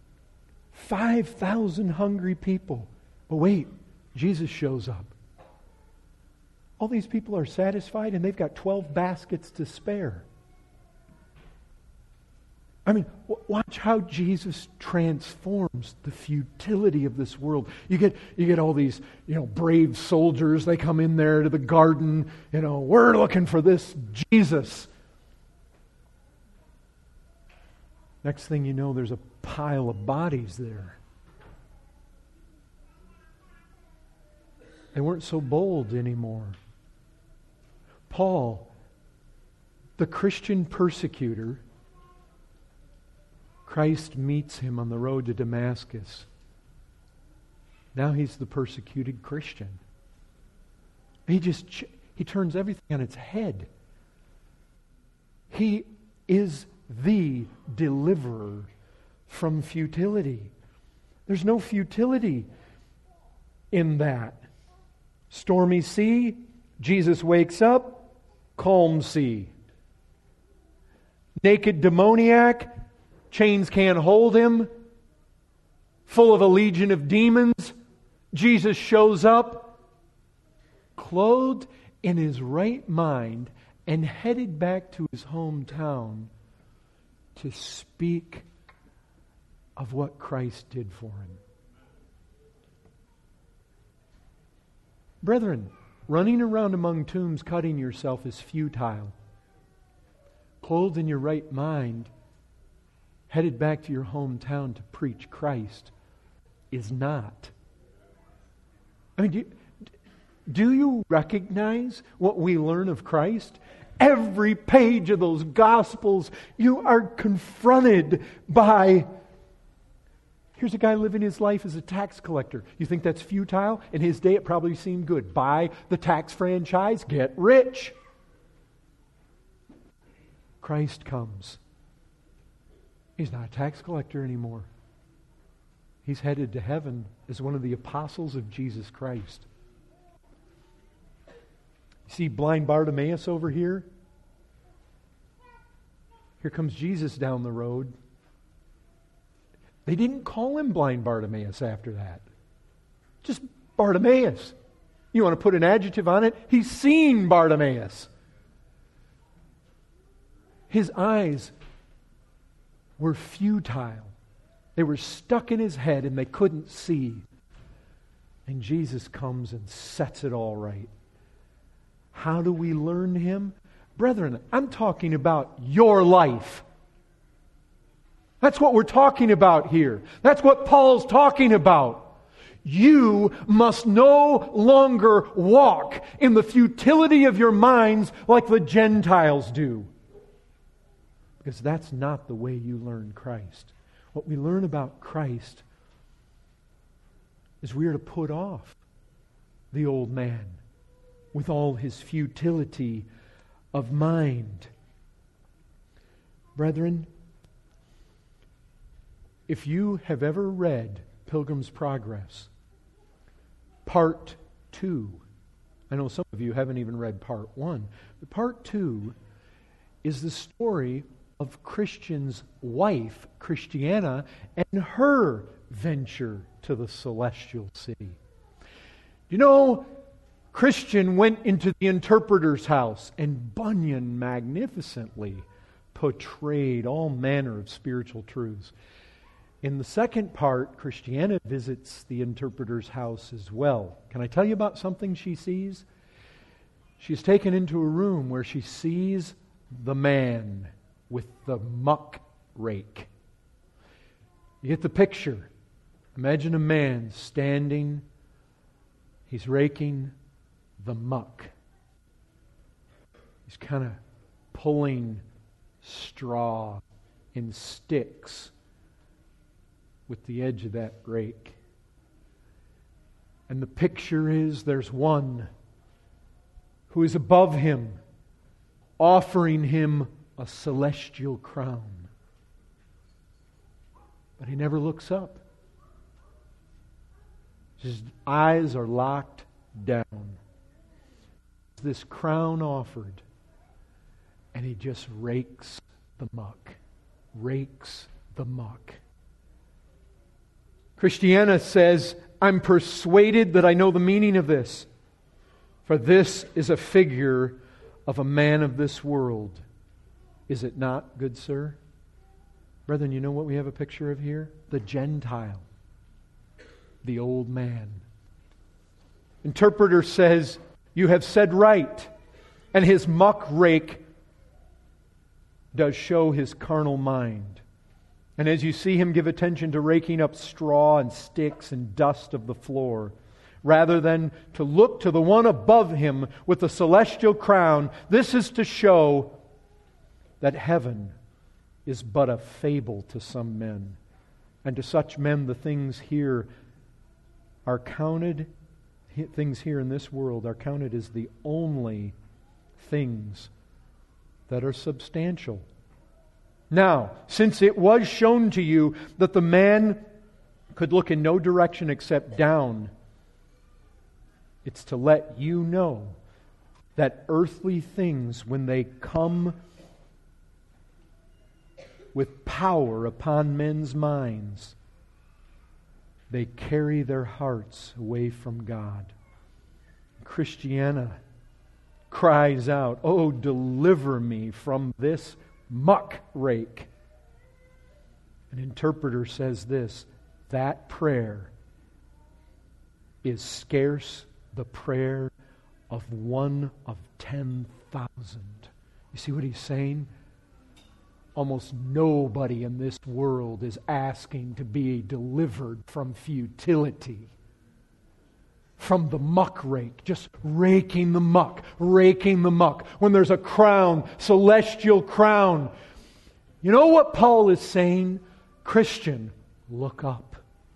5,000 hungry people. But wait, Jesus shows up. All these people are satisfied and they've got 12 baskets to spare. I mean, watch how Jesus transforms the futility of this world. You get all these, brave soldiers. They come in there to the garden. We're looking for this Jesus. Next thing you know, there's a pile of bodies there. They weren't so bold anymore. Paul, the Christian persecutor, Christ meets him on the road to Damascus. Now he's the persecuted Christian. He turns everything on its head. He is the deliverer from futility. There's no futility in that. Stormy sea, Jesus wakes up, calm sea. Naked demoniac, chains can't hold him, full of a legion of demons. Jesus shows up, clothed in His right mind, and headed back to His hometown to speak of what Christ did for him. Brethren, running around among tombs cutting yourself is futile. Clothed in your right mind, headed back to your hometown to preach Christ is not. I mean, do you recognize what we learn of Christ? Every page of those Gospels, you are confronted by, here's a guy living his life as a tax collector. You think that's futile? In his day, it probably seemed good. Buy the tax franchise, get rich. Christ comes. He's not a tax collector anymore. He's headed to heaven as one of the apostles of Jesus Christ. See blind Bartimaeus over here? Here comes Jesus down the road. They didn't call him blind Bartimaeus after that. Just Bartimaeus. You want to put an adjective on it? He's seen Bartimaeus. His eyes were futile. They were stuck in his head and they couldn't see. And Jesus comes and sets it all right. How do we learn Him? Brethren, I'm talking about your life. That's what we're talking about here. That's what Paul's talking about. You must no longer walk in the futility of your minds like the Gentiles do. Because that's not the way you learn Christ. What we learn about Christ is we are to put off the old man with all his futility of mind. Brethren, if you have ever read Pilgrim's Progress, Part 2, I know some of you haven't even read Part 1, but Part 2 is the story of Christian's wife, Christiana, and her venture to the celestial city. You know, Christian went into the interpreter's house, and Bunyan magnificently portrayed all manner of spiritual truths. In the second part, Christiana visits the interpreter's house as well. Can I tell you about something she sees? She's taken into a room where she sees the man with the muck rake. You get the picture. Imagine a man standing, he's raking the muck. He's kind of pulling straw and sticks with the edge of that rake. And the picture is there's one who is above him, offering him a celestial crown. But he never looks up. His eyes are locked down. This crown offered, and he just rakes the muck. Rakes the muck. Christiana says, I'm persuaded that I know the meaning of this, for this is a figure of a man of this world. Is it not, good sir? Brethren, you know what we have a picture of here? The Gentile. The old man. Interpreter says, you have said right. And his muck rake does show his carnal mind. And as you see him give attention to raking up straw and sticks and dust of the floor, rather than to look to the one above him with the celestial crown, this is to show that heaven is but a fable to some men. And to such men the things here are counted, things here in this world are counted as the only things that are substantial. Now, since it was shown to you that the man could look in no direction except down, it's to let you know that earthly things, when they come with power upon men's minds, they carry their hearts away from God. Christiana cries out, "Oh, deliver me from this muck rake." An interpreter says this, that prayer is scarce the prayer of one of 10,000. You see what he's saying? Almost nobody in this world is asking to be delivered from futility, from the muck rake, just raking the muck. When there's a crown, celestial crown. You know what Paul is saying? Christian, look up.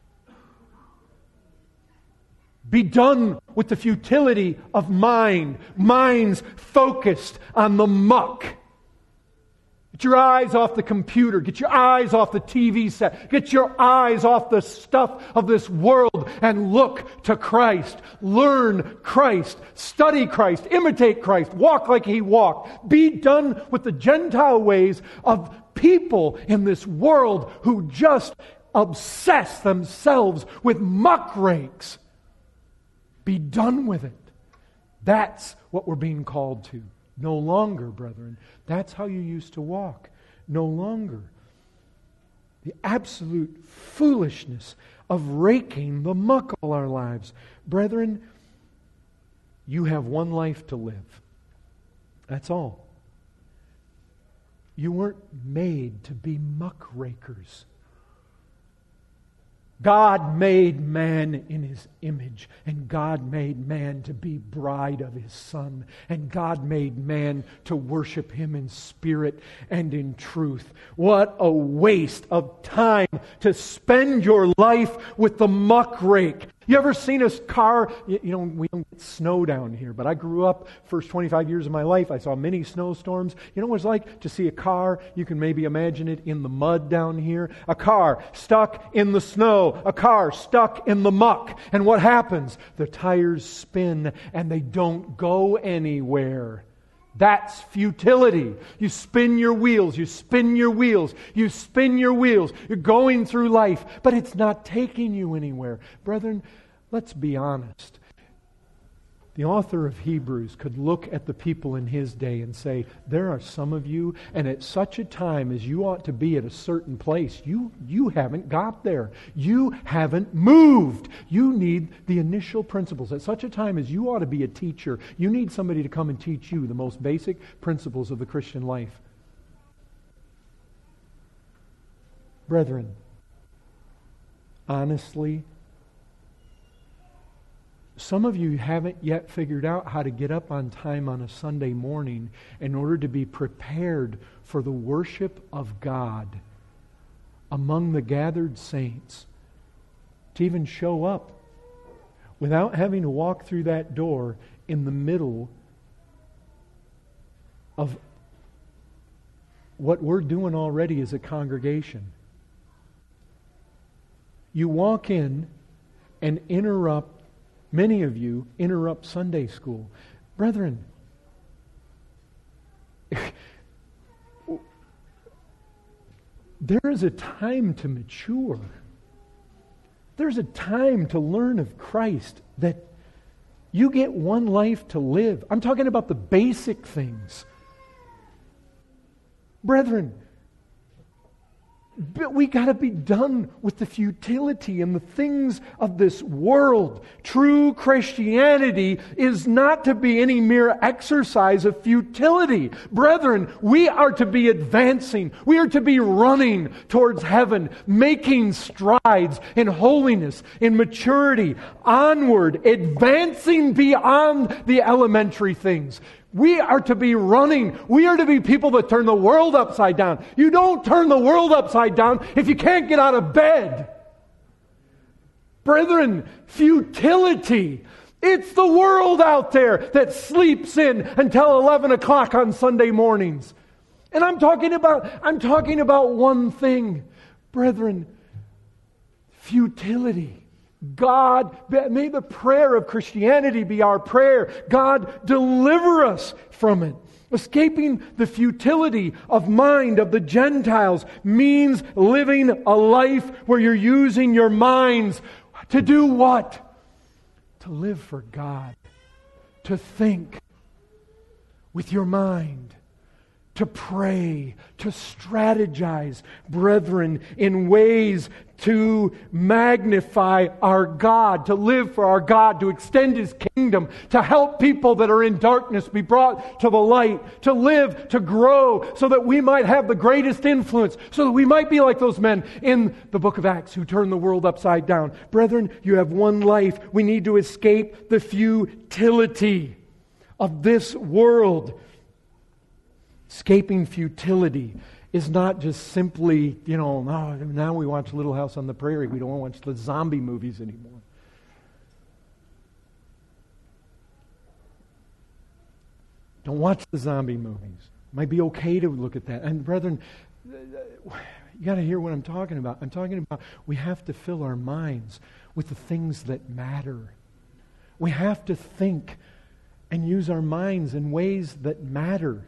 Be done with the futility of minds focused on the muck. Get your eyes off the computer. Get your eyes off the TV set. Get your eyes off the stuff of this world and look to Christ. Learn Christ. Study Christ. Imitate Christ. Walk like He walked. Be done with the Gentile ways of people in this world who just obsess themselves with muck rakes. Be done with it. That's what we're being called to. No longer, brethren. That's how you used to walk. No longer. The absolute foolishness of raking the muck all our lives. Brethren, you have one life to live. That's all. You weren't made to be muck rakers. God made man in His image, and God made man to be bride of His Son, and God made man to worship Him in spirit and in truth. What a waste of time to spend your life with the muck rake. You ever seen a car? We don't get snow down here, but I grew up, first 25 years of my life, I saw many snowstorms. You know what it's like to see a car? You can maybe imagine it in the mud down here. A car stuck in the snow, a car stuck in the muck. And what happens? The tires spin and they don't go anywhere. That's futility. You spin your wheels, you spin your wheels, you spin your wheels. You're going through life, but it's not taking you anywhere. Brethren, let's be honest. The author of Hebrews could look at the people in his day and say, there are some of you, and at such a time as you ought to be at a certain place, you haven't got there. You haven't moved. You need the initial principles. At such a time as you ought to be a teacher, you need somebody to come and teach you the most basic principles of the Christian life. Brethren, honestly, some of you haven't yet figured out how to get up on time on a Sunday morning in order to be prepared for the worship of God among the gathered saints, to even show up without having to walk through that door in the middle of what we're doing already as a congregation. You walk in and interrupt. Many of you interrupt Sunday school. Brethren, there is a time to mature. There's a time to learn of Christ, that you get one life to live. I'm talking about the basic things. Brethren, but we got to be done with the futility and the things of this world. True Christianity is not to be any mere exercise of futility. Brethren, we are to be advancing. We are to be running towards heaven, making strides in holiness, in maturity, onward, advancing beyond the elementary things. We are to be running. We are to be people that turn the world upside down. You don't turn the world upside down if you can't get out of bed. Brethren, futility. It's the world out there that sleeps in until 11 o'clock on Sunday mornings. And I'm talking about one thing. Brethren, futility. God, may the prayer of Christianity be our prayer. God, deliver us from it. Escaping the futility of mind of the Gentiles means living a life where you're using your minds to do what? To live for God. To think with your mind. To pray, to strategize, brethren, in ways to magnify our God, to live for our God, to extend His kingdom, to help people that are in darkness be brought to the light, to live, to grow, so that we might have the greatest influence, so that we might be like those men in the book of Acts who turned the world upside down. Brethren, you have one life. We need to escape the futility of this world. Escaping futility is not just simply, now we watch Little House on the Prairie. We don't want to watch the zombie movies anymore. Don't watch the zombie movies. It might be okay to look at that. And brethren, you got to hear what I'm talking about. I'm talking about we have to fill our minds with the things that matter. We have to think and use our minds in ways that matter.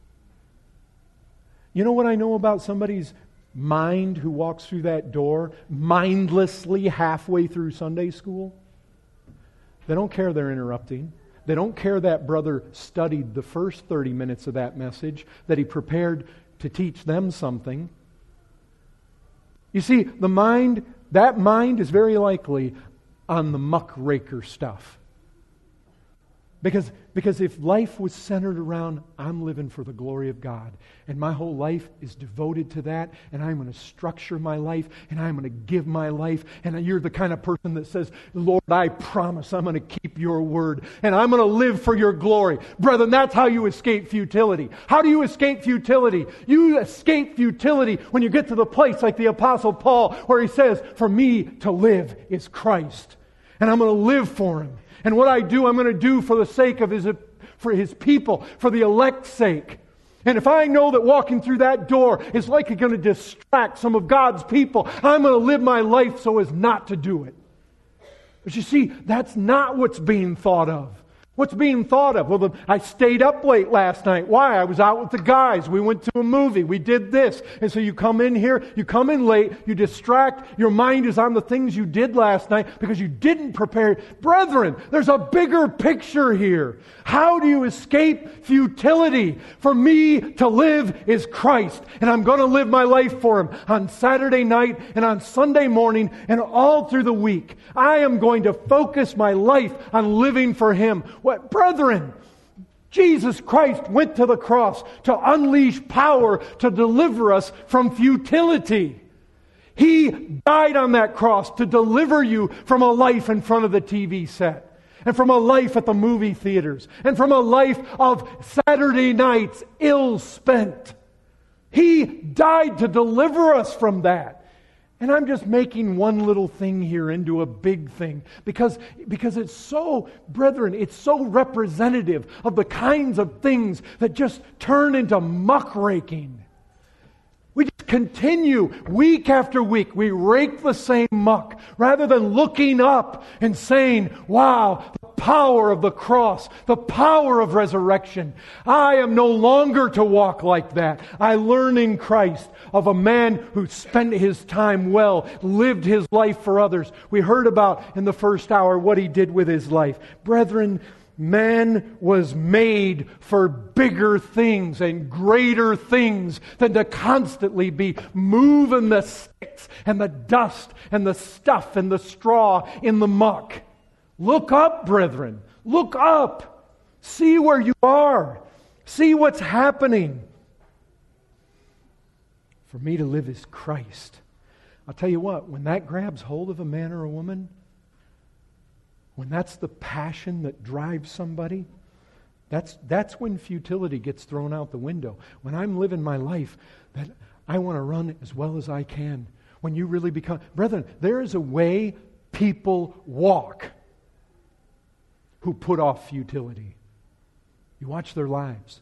You know what I know about somebody's mind who walks through that door mindlessly halfway through Sunday school? They don't care they're interrupting. They don't care that brother studied the first 30 minutes of that message, that he prepared to teach them something. You see, that mind is very likely on the muckraker stuff. Because if life was centered around, I'm living for the glory of God, and my whole life is devoted to that, and I'm going to structure my life, and I'm going to give my life, and you're the kind of person that says, Lord, I promise I'm going to keep your word, and I'm going to live for your glory. Brethren, that's how you escape futility. How do you escape futility? You escape futility when you get to the place like the Apostle Paul, where he says, for me to live is Christ, and I'm going to live for Him. And what I do, I'm going to do for the sake of for His people, for the elect's sake. And if I know that walking through that door is likely going to distract some of God's people, I'm going to live my life so as not to do it. But you see, that's not what's being thought of. What's being thought of? Well, I stayed up late last night. Why? I was out with the guys. We went to a movie. We did this. And so you come in here, you come in late, you distract, your mind is on the things you did last night because you didn't prepare. Brethren, there's a bigger picture here. How do you escape futility? For me to live is Christ. And I'm going to live my life for Him on Saturday night and on Sunday morning and all through the week. I am going to focus my life on living for Him. What, brethren, Jesus Christ went to the cross to unleash power to deliver us from futility. He died on that cross to deliver you from a life in front of the TV set, and from a life at the movie theaters, and from a life of Saturday nights ill spent. He died to deliver us from that. And I'm just making one little thing here into a big thing because it's so, brethren, it's so representative of the kinds of things that just turn into muckraking. We just continue week after week. We rake the same muck rather than looking up and saying, wow, the power of the cross, the power of resurrection. I am no longer to walk like that. I learn in Christ of a man who spent his time well, lived his life for others. We heard about in the first hour what he did with his life. Brethren, man was made for bigger things and greater things than to constantly be moving the sticks and the dust and the stuff and the straw in the muck. Look up, brethren. Look up. See where you are. See what's happening. For me to live is Christ. I'll tell you what, when that grabs hold of a man or a woman, when that's the passion that drives somebody, that's when futility gets thrown out the window. When I'm living my life that I want to run as well as I can. When you really become... Brethren, there is a way people walk who put off futility. You watch their lives.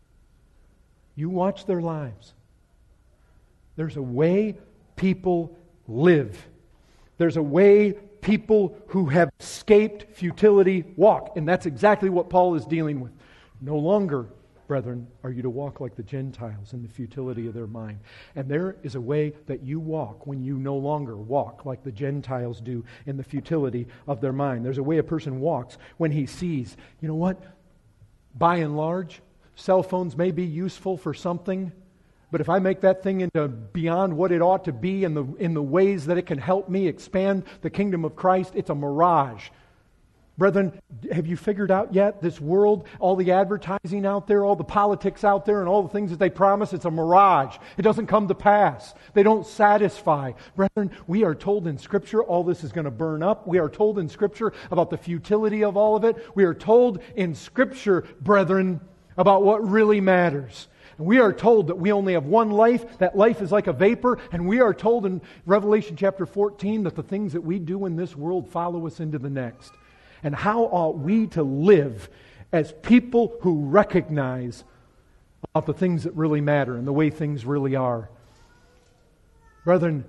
You watch their lives. There's a way people live. There's a way people who have escaped futility walk. And that's exactly what Paul is dealing with. No longer, brethren, are you to walk like the Gentiles in the futility of their mind. And there is a way that you walk when you no longer walk like the Gentiles do in the futility of their mind. There's a way a person walks when he sees, you know what? By and large, cell phones may be useful for something, but if I make that thing into beyond what it ought to be in the ways that it can help me expand the kingdom of Christ, it's a mirage. Brethren, have you figured out yet this world, all the advertising out there, all the politics out there, and all the things that they promise, it's a mirage. It doesn't come to pass. They don't satisfy. Brethren, we are told in Scripture all this is going to burn up. We are told in Scripture about the futility of all of it. We are told in Scripture, brethren, about what really matters. We are told that we only have one life. That life is like a vapor. And we are told in Revelation chapter 14 that the things that we do in this world follow us into the next. And how ought we to live as people who recognize about the things that really matter and the way things really are? Brethren,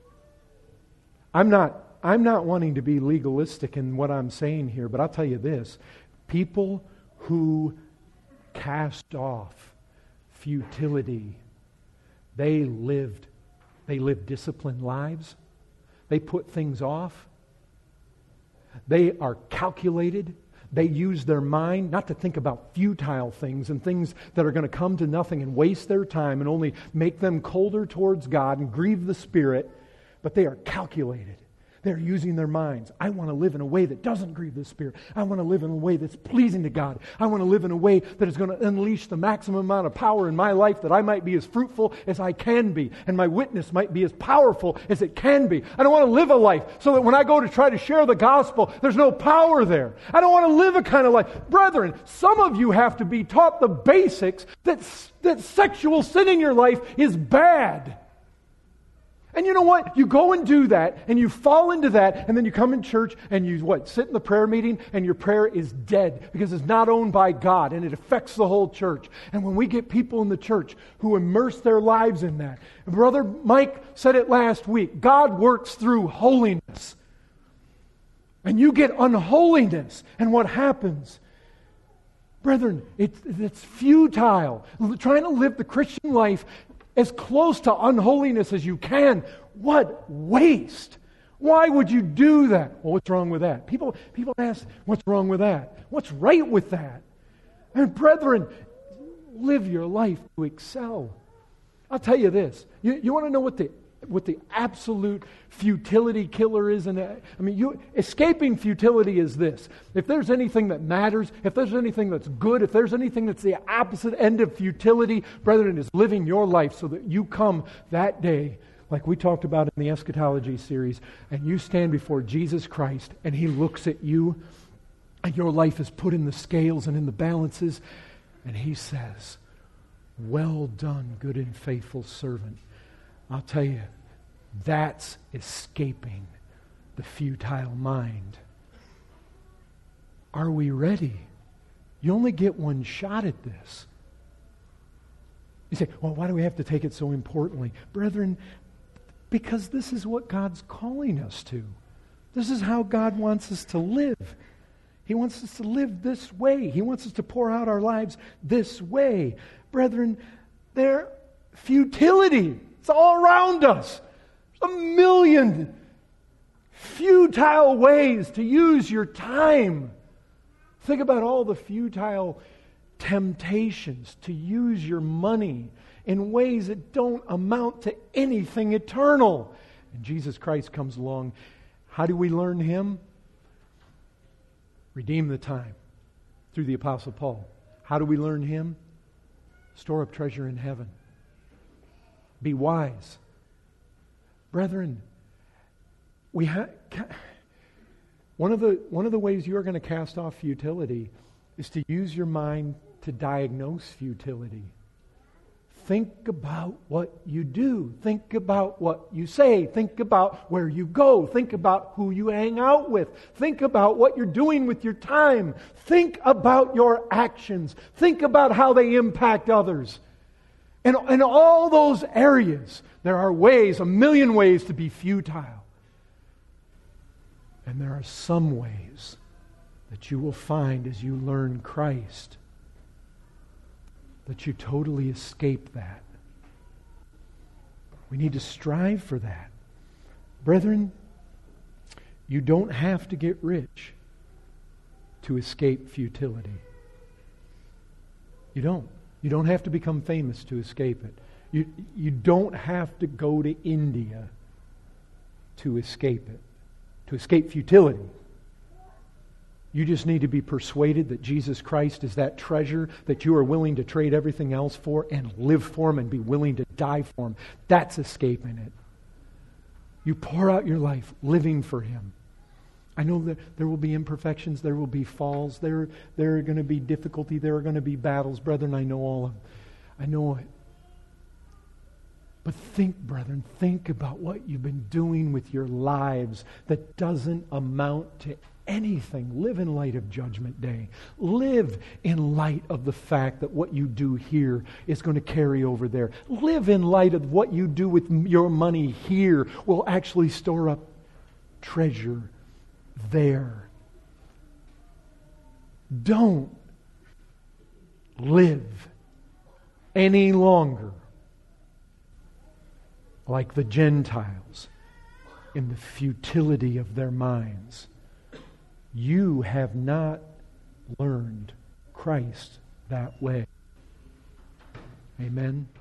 I'm not wanting to be legalistic in what I'm saying here, but I'll tell you this. People who cast off futility, they live disciplined lives. They put things off. They are calculated. They use their mind not to think about futile things and things that are going to come to nothing and waste their time and only make them colder towards God and grieve the Spirit, but they are calculated. They're using their minds. I want to live in a way that doesn't grieve the Spirit. I want to live in a way that's pleasing to God. I want to live in a way that is going to unleash the maximum amount of power in my life, that I might be as fruitful as I can be, and my witness might be as powerful as it can be. I don't want to live a life so that when I go to try to share the gospel, there's no power there. I don't want to live a kind of life. Brethren, some of you have to be taught the basics that sexual sin in your life is bad. And you know what? You go and do that, and you fall into that, and then you come in church, and you sit in the prayer meeting, and your prayer is dead because it's not owned by God, and it affects the whole church. And when we get people in the church who immerse their lives in that, Brother Mike said it last week, God works through holiness. And you get unholiness, and what happens? Brethren, it's futile. Trying to live the Christian life as close to unholiness as you can. What waste! Why would you do that? Well, what's wrong with that? People ask, what's wrong with that? What's right with that? And brethren, live your life to excel. I'll tell you this. You want to know what the absolute futility killer is? Escaping futility is this. If there's anything that matters, if there's anything that's good, if there's anything that's the opposite end of futility, brethren, is living your life so that you come that day, like we talked about in the eschatology series, and you stand before Jesus Christ, and He looks at you, and your life is put in the scales and in the balances, and He says, "Well done, good and faithful servant." I'll tell you, that's escaping the futile mind. Are we ready? You only get one shot at this. You say, well, why do we have to take it so importantly? Brethren, because this is what God's calling us to. This is how God wants us to live. He wants us to live this way. He wants us to pour out our lives this way. Brethren, futility. It's all around us. There's a million futile ways to use your time. Think about all the futile temptations to use your money in ways that don't amount to anything eternal. And Jesus Christ comes along. How do we learn Him? Redeem the time through the Apostle Paul. How do we learn Him? Store up treasure in heaven. Be wise. Brethren, one of the ways you are going to cast off futility is to use your mind to diagnose futility. Think about what you do. Think about what you say. Think about where you go. Think about who you hang out with. Think about what you're doing with your time. Think about your actions. Think about how they impact others. And in all those areas, there are ways, a million ways to be futile. And there are some ways that you will find as you learn Christ that you totally escape that. We need to strive for that. Brethren, you don't have to get rich to escape futility. You don't. You don't have to become famous to escape it. You don't have to go to India to escape it, to escape futility. You just need to be persuaded that Jesus Christ is that treasure that you are willing to trade everything else for and live for Him and be willing to die for Him. That's escaping it. You pour out your life living for Him. I know that there will be imperfections, there will be falls, there are going to be difficulty, there are going to be battles. Brethren, I know all of them. I know it. But think, brethren, think about what you've been doing with your lives that doesn't amount to anything. Live in light of Judgment Day. Live in light of the fact that what you do here is going to carry over there. Live in light of what you do with your money here will actually store up treasure there. Don't live any longer like the Gentiles in the futility of their minds. You have not learned Christ that way. Amen.